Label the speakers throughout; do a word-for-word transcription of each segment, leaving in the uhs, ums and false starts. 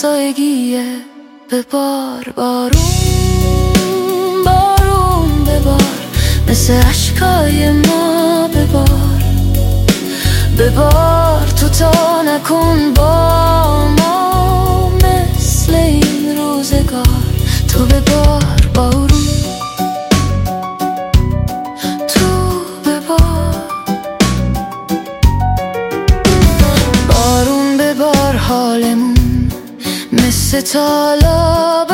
Speaker 1: همسایگیه. ببار بارون، بارون ببار، مثل عشقای ما ببار. ببار تو تا نکن با ما مثل این روزگار. تو ببار بارون، تو ببار بارون. ببار حالمون مثل تالاب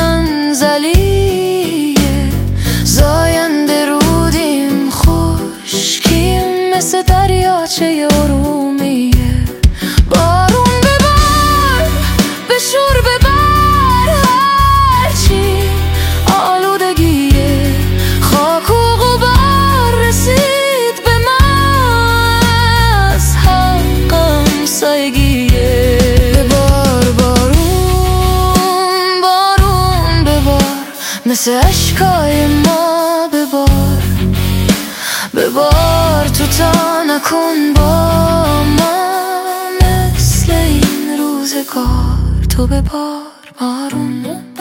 Speaker 1: انزلیه، زاینده رودیم خشکیم مثل دریاچه ارومیه. بارون ببار، به شور ببر هرچی آلودگیه. خاک و غبار رسید به من از حق همسایگیه. ببار بارون، بارون ببار، مثل عشقای ما ببار. ببار تو تا نکن با ما مثل این روزگار. تو ببار بارون.